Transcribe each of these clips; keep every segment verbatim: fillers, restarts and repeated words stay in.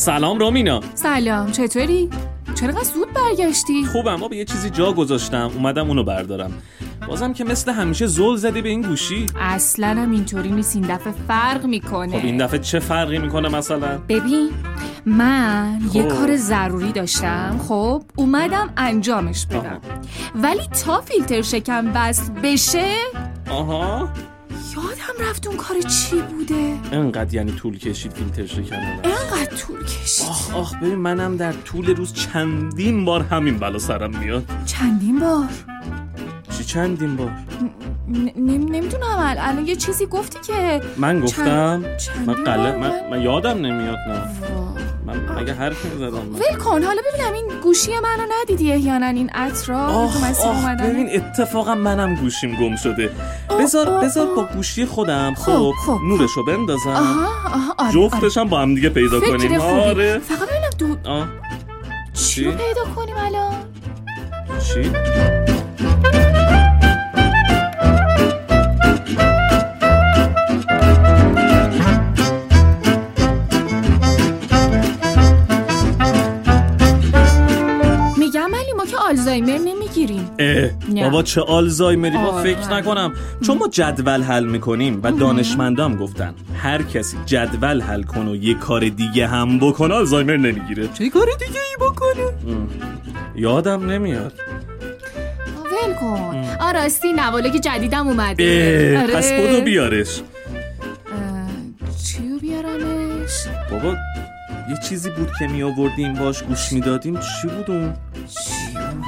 سلام رامینا. سلام، چطوری؟ چرا قد زود برگشتی؟ خوبم، ما به یه چیزی جا گذاشتم اومدم اونو بردارم. بازم که مثل همیشه زل زدی به این گوشی. اصلا هم اینطوری نیست، این دفعه فرق میکنه. خب این دفعه چه فرقی میکنه مثلا؟ ببین من خب. یه کار ضروری داشتم، خب اومدم انجامش بدم. آها. ولی تا فیلتر شکم وصل بشه آها یادم رفت اون کار چی بوده. انقدر یعنی طول کشید فیلتر شکن؟ انقدر طول کشید. آخ آخ ببین منم در طول روز چندین بار همین بلا سرم میاد. چندین بار؟ چی چندین بار؟ نمیدونم. الان یه چیزی گفتی که من گفتم؟ چند... من قلب من... من یادم نمیاد. نه وا. من مگه حرفی زدم؟ ول کن، حالا ببینم این گوشی منو ندیدی احیانا این اطراف آخ آخ ببین اتفاقا منم گوشیم گم شده. بذار بذار با گوشی خودم خب, خب نورشو بندازم. آها آها آره جفتشم با هم دیگه پیدا کنیم. آره فقط ببینم دو آه. چی رو پیدا کنیم الان؟ چی؟ آلزایمر نمیگیریم. اه بابا چه آلزایمری؟ با آره. فکر نکنم، چون ما جدول حل میکنیم و دانشمندام گفتن هر کسی جدول حل کنه و یه کار دیگه هم بکنه آلزایمر نمیگیره. چه کار دیگه ای بکنه؟ ام. یادم نمیاد. ول کن. آراستی نوالک جدیدم اومده. آره. پس بودو بیارش. چیو بیارمش؟ بابا یه چیزی بود که می آوردیم باش گوش میدادیم. چی بود اون؟ چی بود؟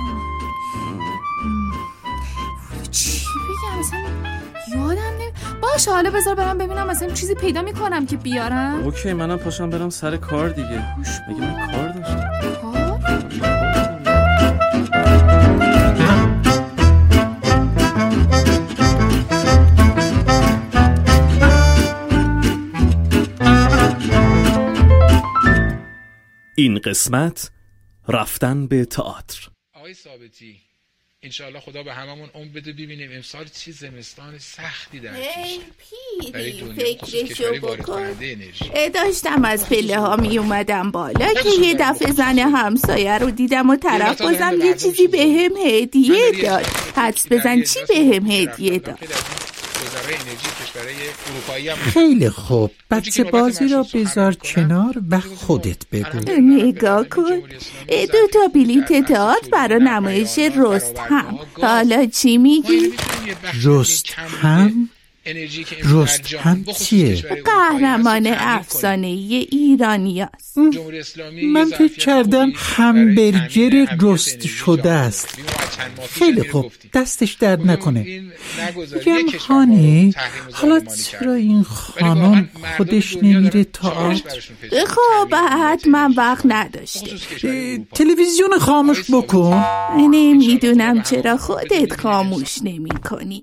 چی بگم مثلا یادم نمی... باشه حالا بذار برم ببینم مثلا چیزی پیدا میکنم که بیارم. اوکی منم پاشم برم سر کار دیگه. مگه من کار داشتم؟ کار؟ این قسمت رفتن به تئاتر. آقای ثابتی انشاءالله خدا به هممون عمر بده ببینیم امسال چی زمستان سختی در پیش. پیری فکرشو بکن. داشتم از پله ها می اومدم بالا که یه دفعه زن همسایه رو دیدم و طرف بازم یه چیزی به هم هدیه داد. حدس بزن چی به هم هدیه داد. خیلی خوب، بچه بازی را بذار کنار و خودت بگو. نگاه کن، دو تا بلیت تئاتر برای نمایش رستم. حالا چی میگی؟ رستم؟ رستم چیه؟ قهرمان افسانه‌ای ایرانی هست. من فکر کردم همبرگر رست شده است. خیلی خوب، دستش درد نکنه. میگم هانی، حالا چرا این خانم خودش نمیره تئاتر؟ خب حتما وقت نداشته. تلویزیون خاموش بکن. نمیدونم چرا خودت خاموش نمی کنی.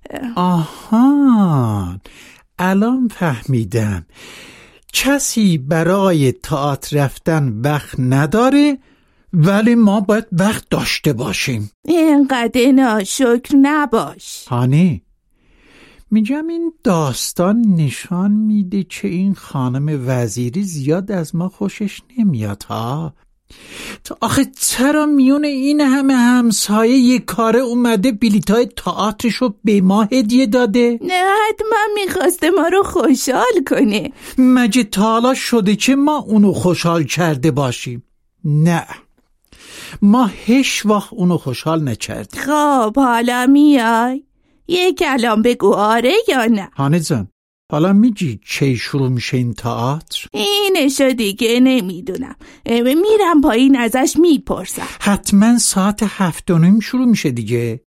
آها الان فهمیدم. کسی برای تئاتر رفتن وقت نداره ولی ما باید وقت داشته باشیم. اینقدر ناشکر نباش. هانی میگم این داستان نشان میده که این خانم وزیری زیاد از ما خوشش نمیاد ها. تو آخه چرا میون این همه همسایه یک کاره اومده بلیطای تئاترشو به ما هدیه داده؟ نه حتما میخواسته ما رو خوشحال کنه. مگه تا حالا شده که ما اونو خوشحال کرده باشیم؟ نه ما هیچ وقت اونو خوشحال نکردیم. خب حالا میای یه کلام بگو آره یا نه. هانه جان حالا میگی چه شروع میشه این تئاتر؟ اینشو دیگه نمیدونم، میرم پایین ازش میپرسم. حتما ساعت هفت و نیم شروع میشه دیگه.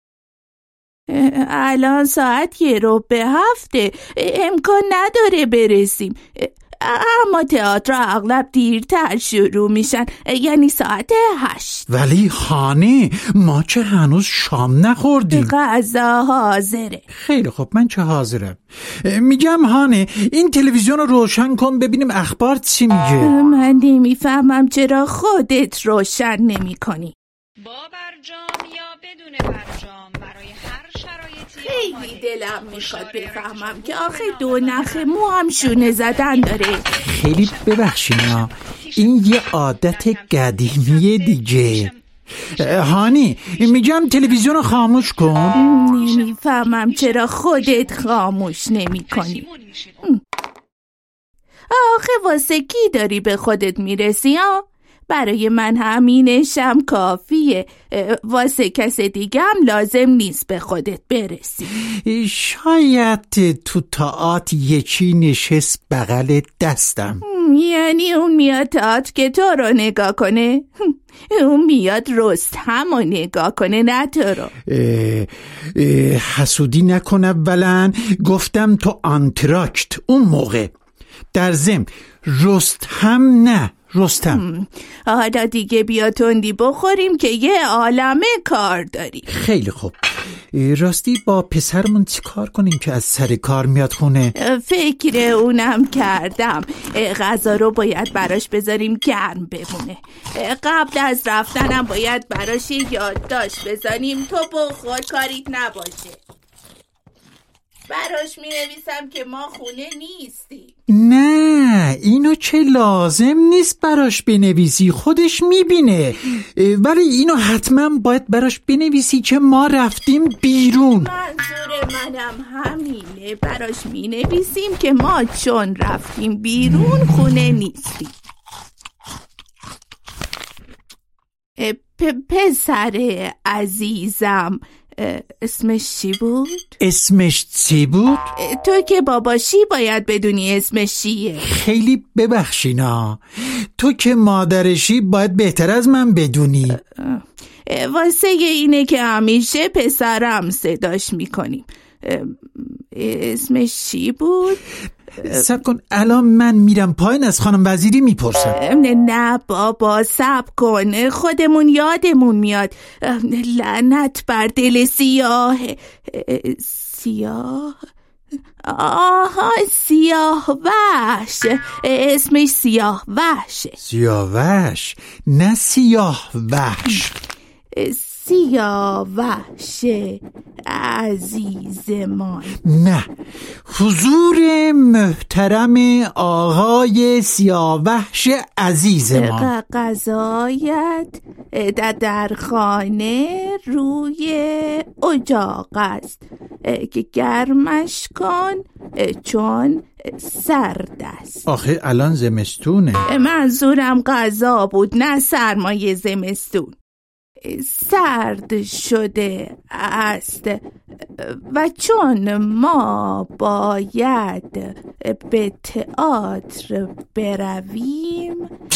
الان ساعت یه رو به هفته، امکان نداره برسیم. اما تئاتر اغلب دیرتر شروع میشن، یعنی ساعت هشت. ولی خانه ما که هنوز شام نخوردیم. غذا حاضره. خیلی خب من چه حاضرم. میگم هانه این تلویزیون رو روشن کن ببینیم اخبار چی میگه. من نمیفهمم چرا خودت روشن نمی کنی. با برجام یا بدون برجام برای هر شرایطی خیلی دلم میخواد بفهمم که آخه دو نخ مو هم شونه زدن داره. خیلی ببخشینا، این یه عادت قدیمی دیگه. هانی میگم تلویزیون رو خاموش کن. نمیفهمم چرا خودت خاموش نمی کنی. آخه واسه کی داری به خودت میرسی ها؟ برای من همینشم کافیه، واسه کس دیگه هم لازم نیست به خودت برسی. شاید تو تئاتر یکی نشست بغل دستم. یعنی اون میاد تئاتر که تو رو نگاه کنه؟ اون میاد رستم رو نگاه کنه نه تو رو. اه اه حسودی نکن، اولا گفتم تو آنتراکت اون موقع. در ضمن رستم نه رستم. حالا دیگه بیا تندی بخوریم که یه عالمه کار داری. خیلی خوب، راستی با پسرمون چی کار کنیم که از سر کار میاد خونه؟ فکر اونم کردم، غذا رو باید براش بذاریم گرم بمونه. قبل از رفتنم باید براش یادداشت بزنیم تو بخور کاریت نباشه. براش می نویسم که ما خونه نیستیم. نه اینو چه لازم نیست براش بنویسی، خودش میبینه. ولی اینو حتما باید براش بنویسی که ما رفتیم بیرون. منظور منم همینه، براش می نویسیم که ما چون رفتیم بیرون خونه نیستیم. پ- پسر عزیزم اسمش چی بود؟ اسمش چی بود؟ تو که باباشی باید بدونی اسمش چیه. خیلی ببخشینا، تو که مادرشی باید بهتر از من بدونی. واسه اینه که همیشه پسرم صداش میکنیم. اسمش چی بود؟ صبر کن، الان من میرم پایین از خانم وزیری میپرسم. نه نه بابا صبر کن، خودمون یادمون میاد. لعنت بر دل سیاه. سیاه آها سیاه وحش، اسمش سیاه وحشه. سیاه وحش نه سیاه وحش. سیاه وحش عزیزمان. نه، حضور محترم آقای سیاوحش عزیزمان. غذایت در خانه روی اجاق است که گرمش کن چون سرد است. آخه الان زمستونه. منظورم غذا بود نه سرمایه زمستون. سرد شده است و چون ما باید به تئاتر برویم.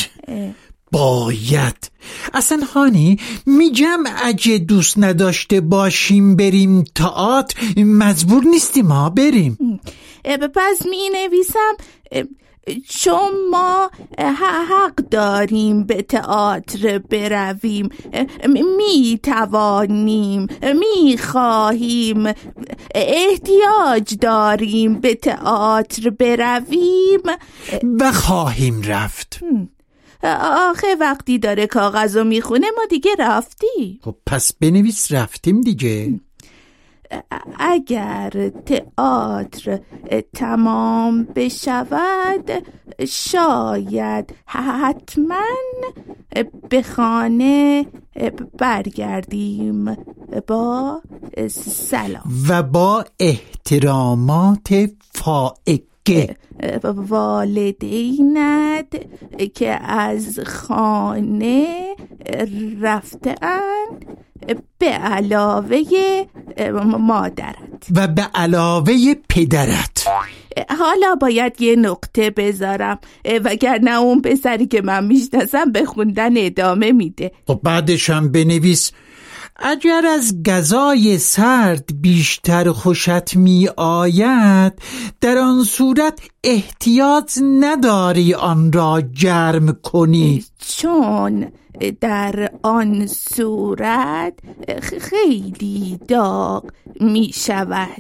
باید اصلا هانی میگم اگه دوست نداشته باشیم بریم تئاتر مجبور نیستیم ها بریم. پس می نویسم چون ما حق داریم به تئاتر برویم، می توانیم، می خواهیم، احتیاج داریم به تئاتر برویم و خواهیم رفت. آخه وقتی داره کاغذو میخونه ما دیگه رفتیم. خب پس بنویس رفتیم دیگه. اگر تئاتر تمام بشود شاید حتما به خانه برگردیم با سلام و با احترامات فائقه. والدینت که از خانه رفته‌اند به علاوه مادرت و به علاوه پدرت. حالا باید یه نقطه بذارم وگرنه اون پسری که من میشناسم به خوندن ادامه میده. خب بعدش هم بنویس اگر از غذای سرد بیشتر خوشت می آید در آن صورت احتیاج نداری آن را گرم کنی، چون در آن صورت خیلی داغ می شود.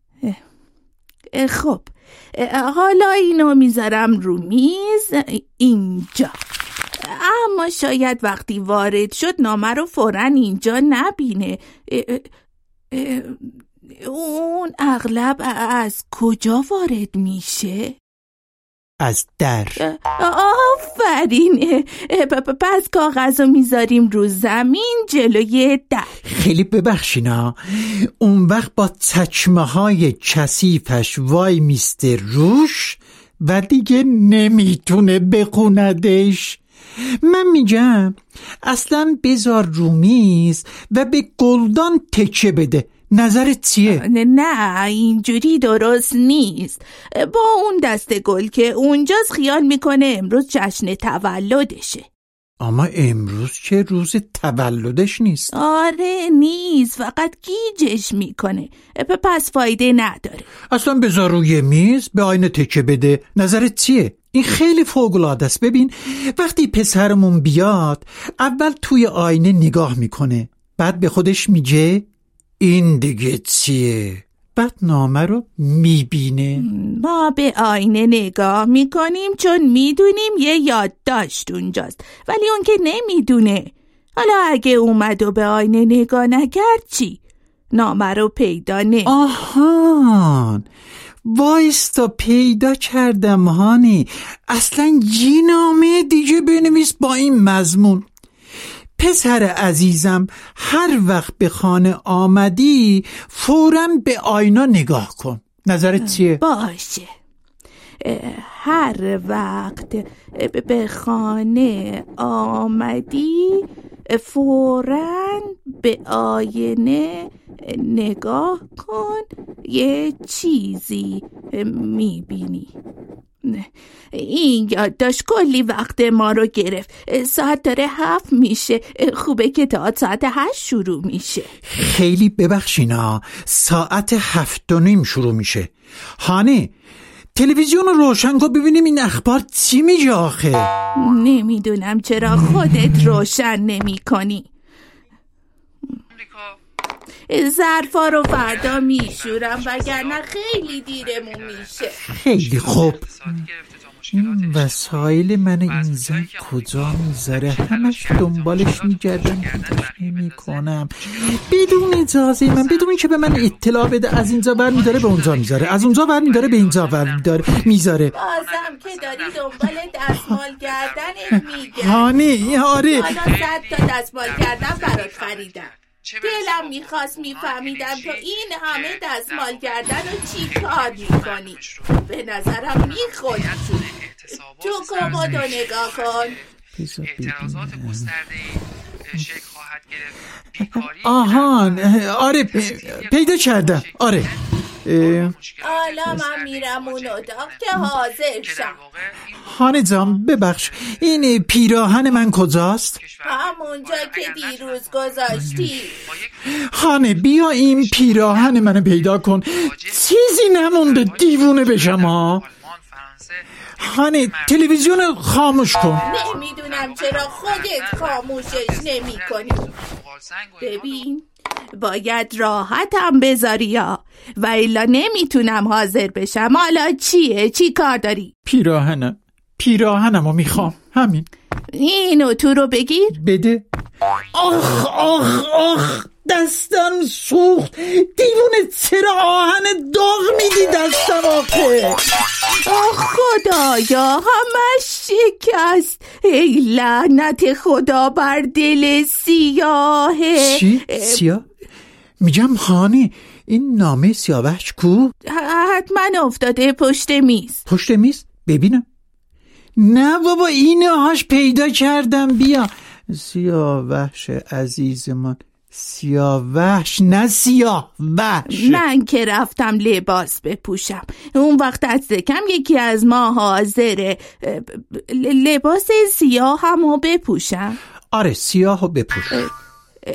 خب حالا اینو میذارم رو میز اینجا، اما شاید وقتی وارد شد نامه رو فوراً اینجا نبینه. اون اغلب از کجا وارد میشه؟ از در. آفرین. پس کاغذ رو میذاریم رو زمین جلوی در. خیلی ببخشینا، اون وقت با چکمه های کثیفش وای میسته روش و دیگه نمیتونه بخوندش. من میگم اصلا بذار رو میز و به گلدان تکه بده. نظرت چیه؟ نه اینجوری درست نیست. با اون دسته گل که اونجاست خیال میکنه امروز جشن تولدشه. اما امروز که روز تولدش نیست. آره نیست، فقط گیجش میکنه. پس فایده نداره. اصلا بذار روی میز به آینه تکه بده. نظرت چیه؟ این خیلی فوق‌العاده است. ببین وقتی پسرمون بیاد اول توی آینه نگاه میکنه، بعد به خودش میگه این دیگه چیه؟ بعد نامه رو میبینه. ما به آینه نگاه میکنیم چون میدونیم یه یادداشت اونجاست، ولی اون که نمیدونه. حالا اگه اومد و به آینه نگاه نکرد چی؟ نامه رو پیدا نه. آهان وایستا پیدا کردم هانی. اصلا یه نامه دیگه بنویس با این مضمون: پسر عزیزم هر وقت به خانه آمدی فوراً به آینه نگاه کن. نظرت چیه؟ باشه. هر وقت به خانه آمدی فوراً به آینه نگاه کن، یه چیزی میبینی. این یادداشت کلی وقت ما رو گرفت. ساعت داره هفت میشه. خوبه که تا ساعت هشت شروع میشه. خیلی ببخشینا، ساعت هفت و نیم شروع میشه. هانه تلویزیون رو روشن کن ببینیم این اخبار چی میگه آخه. نمیدونم چرا خودت روشن نمی کنی. ظرفا رو فردا میشورم وگرنه خیلی دیرمون میشه. خیلی خوب. این وسایل من این زن کجا میذاره؟ همش دنبالش میگردم نمی کنم. بدون اجازه من، بدون که به من اطلاع بده، از اینجا بر میداره به اونجا میذاره، از اونجا بر میداره به اینجا بر میداره میذاره. بازم که داری دنبال دستمال کردنت میگه. هانی آره. حالا صد تا دستمال کردن برات خریدم. دلم میخواست میفهمیدم تو این همه دستمال کردن و چی کار میکنی. به نظرم میخوری. تو کمدو نگاه کن. اعتراضات گسترده‌ای شکل خواهد گرفت. آهان آره پیدا کردم. آره حالا من میرم اون اتاق که حاضر شم. هانه جان ببخش، این پیراهن من کجاست؟ همونجا که دیروز گذاشتی. هانه بیا این پیراهن منو پیدا کن. چیزی نمونده دیوونه بشم ها. هانه تلویزیون خاموش کن. نمیدونم چرا خودت خاموشش نمی کنی. ببین باید راحتم بذاری یا و الا نمیتونم حاضر بشم. حالا چیه؟ چی کار داری؟ پیراهنم پیراهنمو میخوام. همین. اینو تو رو بگیر. بده. آخ آخ آخ دستم سوخت. دیوونه چرا آهن داغ میدی دستم آخه؟ آخ خدایا همش شکست. ای لعنت خدا بر دل سیاهه. چی؟ سیاه؟ میگم هانی این نامه سیاوش کو؟ حتما افتاده پشت میز. پشت میز؟ ببینم. نه بابا اینهاش پیدا کردم. بیا سیاوش عزیزمان. سیاوش نه سیاوش. من که رفتم لباس بپوشم اون وقت از ذکم یکی از ما حاضره لباس سیاه همو بپوشم. آره سیاهو بپوش. اه اه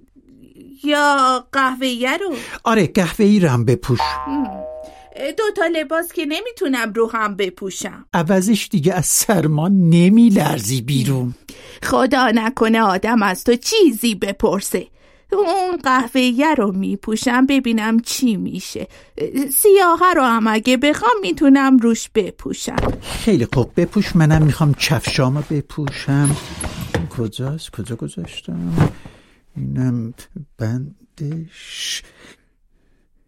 یا قهوه‌ای رو. آره قهوه‌ای رو هم بپوش. دو تا لباس که نمیتونم رو هم بپوشم. عوضش دیگه از سرما نمی لرزی بیرون. خدا نکنه آدم از تو چیزی بپرسه. اون قهوه‌ای رو میپوشم ببینم چی میشه. سیاه رو هم اگه بخوام میتونم روش بپوشم. خیلی خوب بپوش. منم میخوام کفشامو بپوشم. کجاست؟ کجا گذاشتم؟ اینم بندش.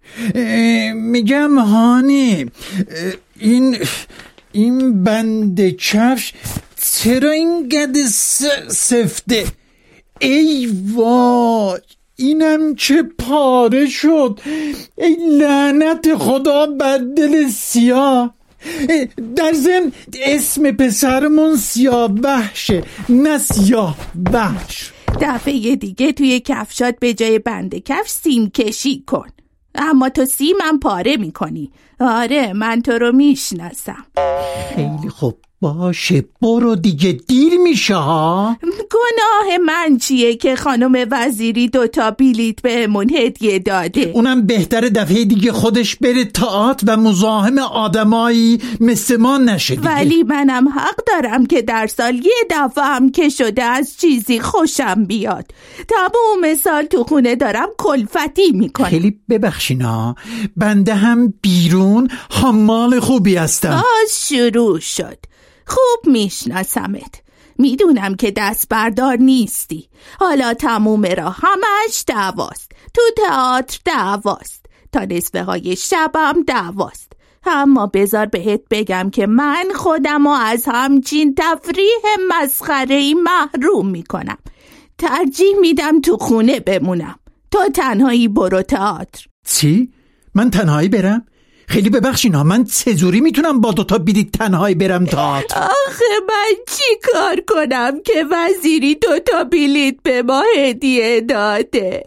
میگم هانی، این این بند کفش چرا این گد سفته؟ ای وای، اینم چه پاره شد. ای لعنت خدا بر دل سیاه. در ضمن اسم پسرمون سیاه وحشه، نه سیاه وحش. دفعه دیگه توی کفشات به جای بند کفش سیم کشی کن. اما تو سیمم پاره میکنی. آره، من تو رو میشناسم. خیلی خوب، باشه برو دیگه، دیر میشه ها. گناه من چیه که خانم وزیری دوتا بلیت بهمون هدیه داده؟ اونم بهتره دفعه دیگه خودش بره تئاتر و مزاحم آدمایی مثل ما نشه دیگه. ولی منم حق دارم که در سال یه دفعه هم که شده از چیزی خوشم بیاد. تمام سال تو خونه دارم کلفتی میکنم. خیلی ببخشینا، بنده هم بیرون حمال خوبی هستم. آه شروع شد. خوب میشناسمت. میدونم که دست بردار نیستی. حالا تموم راه همش دعواست. تو تئاتر دعواست، تا نصفه های شبم دعواست. اما بذار بهت بگم که من خودم رو از همچین تفریح مسخره‌ای محروم میکنم. ترجیح میدم تو خونه بمونم. تو تنهایی برو تئاتر. چی؟ من تنهایی برم؟ خیلی ببخشینا، من چجوری میتونم با دوتا بلیت تنهایی برم تئاتر؟ آخه من چی کار کنم که وزیری دوتا بلیت به ما هدیه داده؟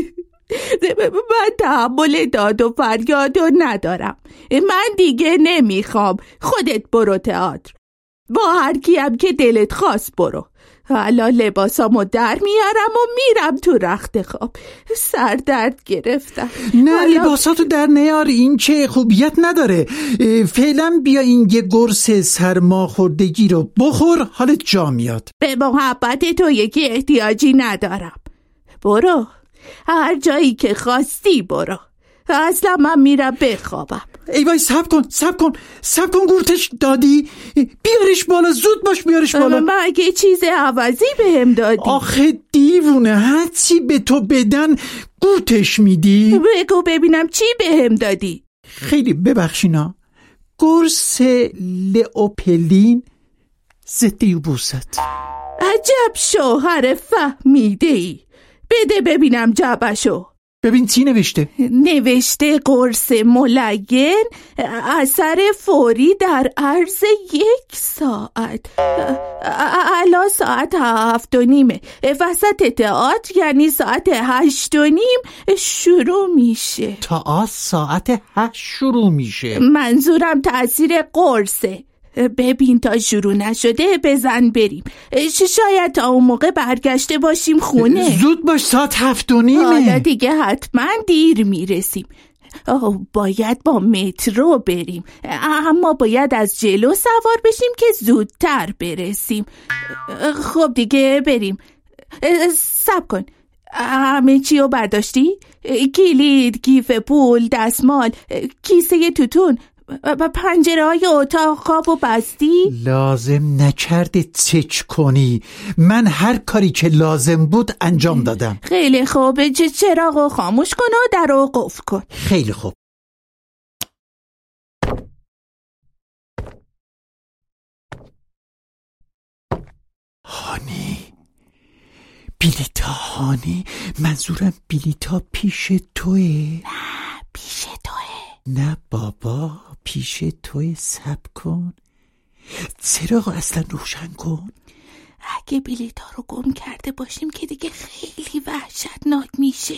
من تحمل داد و فریادو ندارم. من دیگه نمیخوام. خودت برو تئاتر. با هر کیم که دلت خواست برو. حالا لباسامو در میارم و میرم تو رخت خواب. سر درد گرفتم. نه حالا... لباساتو در نیار، این چه خوبیت نداره. فعلا بیا این یه قرص سرماخوردگی رو بخور، حالت جا میاد. به محبت تو یکی احتیاجی ندارم. برو هر جایی که خواستی برو. اصلا من میرم بخوابم. ای وای، صبر کن صبر کن صبر کن، گورتش دادی؟ بیارش بالا، زود باش بیارش بالا. مگه چیز عوضی بهم دادی؟ آخه دیوونه، هر چی به تو بدن گورتش میدی؟ بگو ببینم چی بهم دادی؟ خیلی ببخشینا، قرص لئوپلین ضد یبوست. عجب شوهر فهمیده ای. بده ببینم جعبشو. ببین چی نوشته؟ نوشته قرص ملین، اثر فوری در عرض یک ساعت. الان ساعت هفت و نیمه، وسط تئاتر، یعنی ساعت هشت و نیم شروع میشه. تئاتر ساعت هشت شروع میشه؟ منظورم تأثیر قرصه. ببین تا شروع نشده بزن بریم. شاید تا اون موقع برگشته باشیم خونه. زود باش، ساعت هفت و نیمه. حالا دیگه حتما دیر میرسیم. باید با مترو بریم، اما باید از جلو سوار بشیم که زودتر برسیم. خب دیگه بریم. صبر کن، همه چی رو برداشتی؟ کلید، کیف پول، دستمال، کیسه توتون، پنجره های اتاق خواب و بستی؟ لازم نکرده چچ کنی، من هر کاری که لازم بود انجام دادم. خیلی خوبه، چراغ رو خاموش کن و در رو قفل کن. خیلی خوب. هانی، بلیتا هانی، منظورم بلیتا پیش توه. نه پیش توه. نه بابا، پیش توی. صبر کن، چراغ اصلا روشن کن. اگه بلیط ها رو گم کرده باشیم که دیگه خیلی وحشتناک میشه.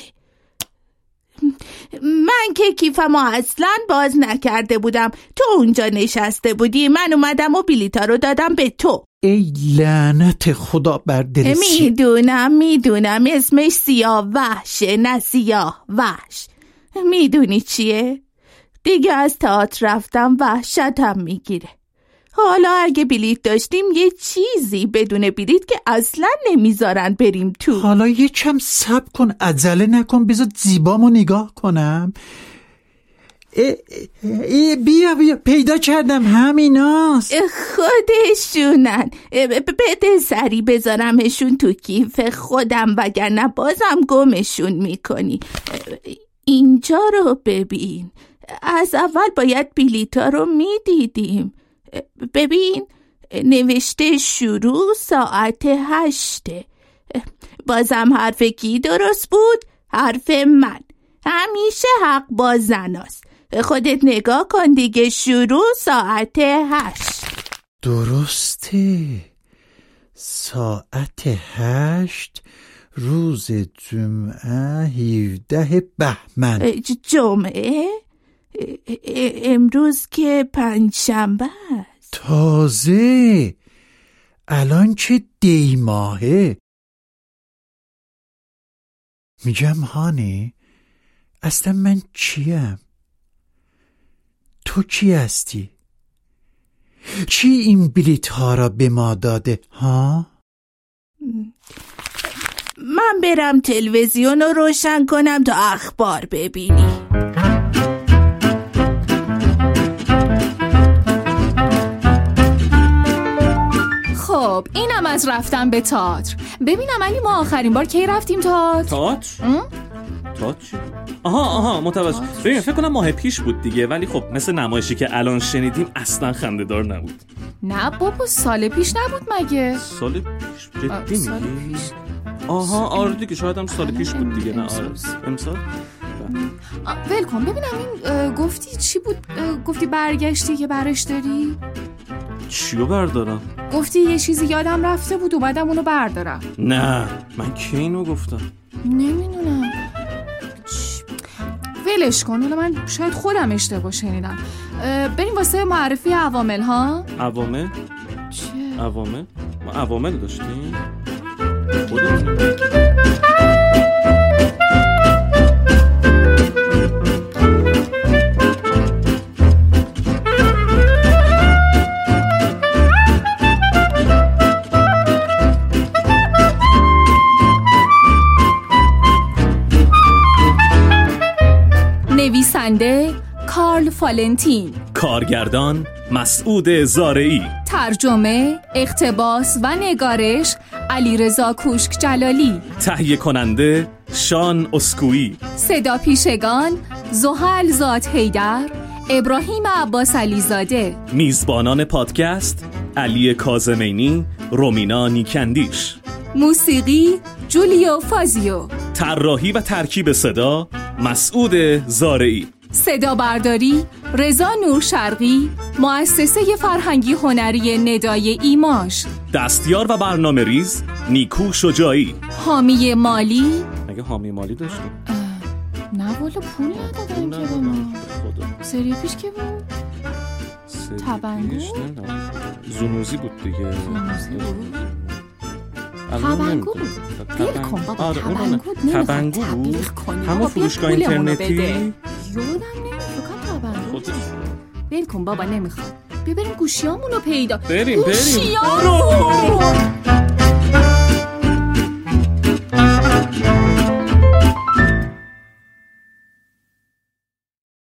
من که کیفم ها اصلا باز نکرده بودم، تو اونجا نشسته بودی، من اومدم و بلیط ها رو دادم به تو. ای لعنت خدا بر دل سیاه. میدونم میدونم اسمش سیاه وحشه، نه سیاه وحش. میدونی چیه؟ دیگه از تئاتر رفتم وحشتم میگیره. حالا اگه بلیط داشتیم یه چیزی بدون بلیط که اصلا نمیذارن بریم تو. حالا یه کم صبر کن، عجله نکن، بذار زیبامو نگاه کنم. ای ای بیا بیا، پیدا کردم، همیناست. خودشونن. بده سری بذارمشون تو کیف خودم، وگرنه بازم گمشون میکنی. اینجا رو ببین. از اول باید بلیطا رو میدیدیم. ببین نوشته شروع ساعت هشته. بازم حرف کی درست بود؟ حرف من. همیشه حق با زناست. خودت نگاه کن دیگه، شروع ساعت هشت. درسته، ساعت هشت روز جمعه هفده بهمن. جمعه؟ امروز که پنجشنبه است. تازه الان چه دی ماهه. میگم هانی، اصلا من چیم؟ تو کی هستی؟ چی این بلیط ها را به ما داده ها؟ من برم تلویزیون رو روشن کنم تا اخبار ببینی. خب اینم از رفتن به تئاتر. ببینم علی، ما آخرین بار کی رفتیم تئاتر؟ تئاتر؟ تئاتر چی؟ آها آها متوجه. ببین فکر کنم ماه پیش بود دیگه، ولی خب مثل نمایشی که الان شنیدیم اصلا خنده‌دار نبود. نه بابا، سال پیش نبود مگه؟ سال پیش؟ جدی میگی؟ آها آره دیگه، شاید هم سال پیش بود دیگه. نه آره امسال. ول کن ببینم این گفتی چی بود؟ گفتی برگشتی که برش داری؟ چیو بردارم؟ گفتی یه چیزی یادم رفته بود اومدم اونو بردارم. نه من کی اینو گفتم؟ نمیدونم. ولش کن، حالا من شاید خودم اشتباه شنیدم. بریم واسه معرفی عوامل ها. عوامل؟ چه؟ عوامل؟ ما عوامل داشتیم؟ خودمون نویسنده کارل فالنتین، کارگردان مسعود زارعی، ترجمه، اقتباس و نگارش علیرضا کوشک جلالی، تهیه کننده شان اسکویی، صدا پیشگان زحل زاد حیدر، ابراهیم عباس علیزاده، میزبانان پادکست علی کاظمینی، رومینا نیکندیش، موسیقی جولیو فازیو، طراحی و ترکیب صدا مسعود زارعی، صدا برداری رضا نور شرقی، مؤسسه فرهنگی هنری ندای ایماژ، دستیار و برنامه ریز نیکو شجاعی، حامی مالی. مگه حامی مالی داشتیم؟ نه والا پول ندادن که به ما. سری پیش که بود؟ تبنگو؟ زنوزی بود دیگه. زنوزی بود؟ تبنگو بود. بیل کن بابا، تبنگو تبنگو بود؟ همون فروشگاه اینترنتی؟ یادم نمیفکم تبنگو. بیل کن بابا، نمیخواد. ببریم گوشیامونو پیدا. بریم بریم گوشیامونو